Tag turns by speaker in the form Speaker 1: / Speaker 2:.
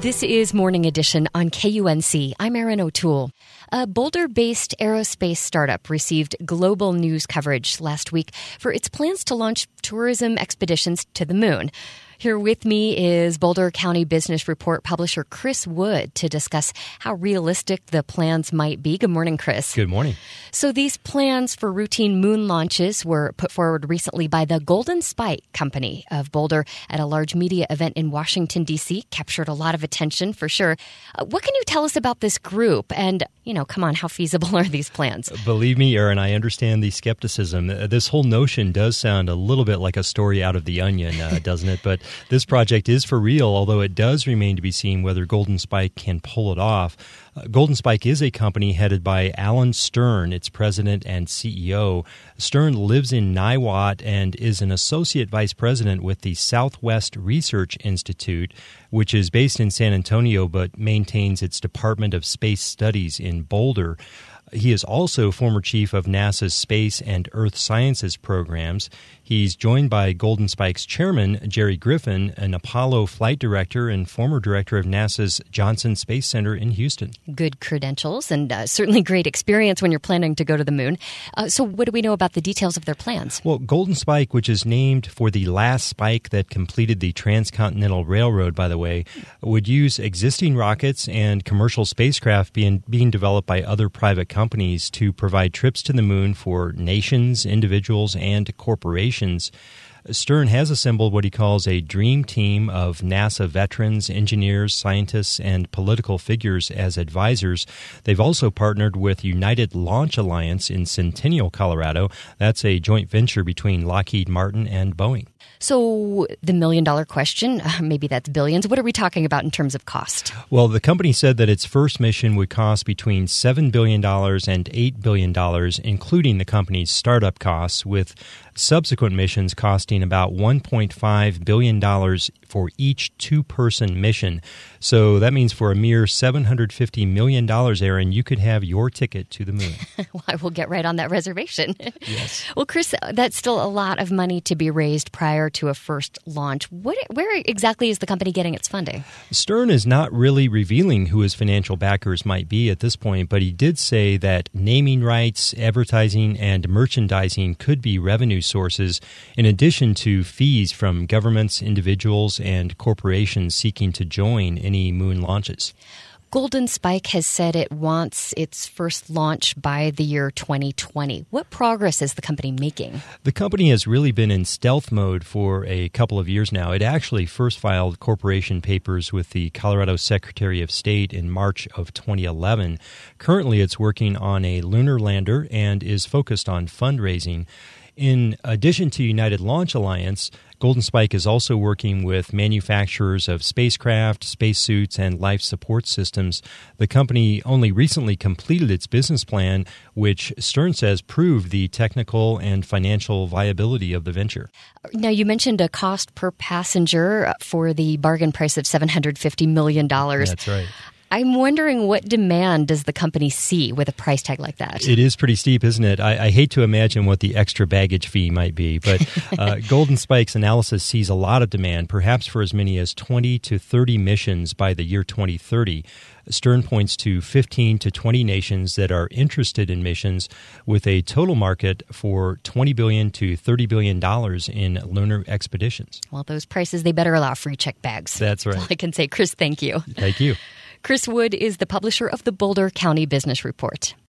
Speaker 1: This is Morning Edition on KUNC. I'm Erin O'Toole. A Boulder-based aerospace startup received global news coverage last week for its plans to launch tourism expeditions to the moon. Here with me is Boulder County Business Report publisher Chris Wood to discuss how realistic the plans might be. Good morning, Chris.
Speaker 2: Good morning.
Speaker 1: So these plans for routine moon launches were put forward recently by the Golden Spike Company of Boulder at a large media event in Washington, D.C. Captured a lot of attention for sure. What can you tell us about this group? And, come on, how feasible are these plans?
Speaker 2: Believe me, Erin, I understand the skepticism. This whole notion does sound a little bit like a story out of The Onion, doesn't it? But this project is for real, although it does remain to be seen whether Golden Spike can pull it off. Golden Spike is a company headed by Alan Stern, its president and CEO. Stern lives in Niwot and is an associate vice president with the Southwest Research Institute, which is based in San Antonio but maintains its Department of Space Studies in Boulder. He is also former chief of NASA's Space and Earth Sciences programs. He's joined by Golden Spike's chairman, Jerry Griffin, an Apollo flight director and former director of NASA's Johnson Space Center in Houston.
Speaker 1: Good credentials and certainly great experience when you're planning to go to the moon. So what do we know about the details of their plans?
Speaker 2: Well, Golden Spike, which is named for the last spike that completed the Transcontinental Railroad, by the way, would use existing rockets and commercial spacecraft being developed by other private companies to provide trips to the moon for nations, individuals, and corporations. Stern has assembled what he calls a dream team of NASA veterans, engineers, scientists, and political figures as advisors. They've also partnered with United Launch Alliance in Centennial, Colorado. That's a joint venture between Lockheed Martin and Boeing.
Speaker 1: So the million-dollar question, maybe that's billions. What are we talking about in terms of cost?
Speaker 2: Well, the company said that its first mission would cost between $7 billion and $8 billion, including the company's startup costs, with subsequent missions costing about $1.5 billion for each two-person mission. So that means for a mere $750 million, Erin, you could have your ticket to the moon.
Speaker 1: Well, I will get right on that reservation.
Speaker 2: Yes.
Speaker 1: Well, Chris, that's still a lot of money to be raised prior to a first launch. Where exactly is the company getting its funding?
Speaker 2: Stern is not really revealing who his financial backers might be at this point, but he did say that naming rights, advertising, and merchandising could be revenue sources, in addition to fees from governments, individuals, and corporations seeking to join any moon launches.
Speaker 1: Golden Spike has said it wants its first launch by the year 2020. What progress is the company making?
Speaker 2: The company has really been in stealth mode for a couple of years now. It actually first filed corporation papers with the Colorado Secretary of State in March of 2011. Currently, it's working on a lunar lander and is focused on fundraising. In addition to United Launch Alliance, Golden Spike is also working with manufacturers of spacecraft, spacesuits, and life support systems. The company only recently completed its business plan, which Stern says proved the technical and financial viability of the venture.
Speaker 1: Now, you mentioned a cost per passenger for the bargain price of $750 million.
Speaker 2: That's right.
Speaker 1: I'm wondering, what demand does the company see with a price tag like that?
Speaker 2: It is pretty steep, isn't it? I hate to imagine what the extra baggage fee might be, but Golden Spike's analysis sees a lot of demand, perhaps for as many as 20 to 30 missions by the year 2030. Stern points to 15 to 20 nations that are interested in missions, with a total market for $20 billion to $30 billion in lunar expeditions.
Speaker 1: Well, those prices, they better allow free check bags.
Speaker 2: That's right.
Speaker 1: That's all I can say. Chris, thank you.
Speaker 2: Thank you.
Speaker 1: Chris Wood is the publisher of the Boulder County Business Report.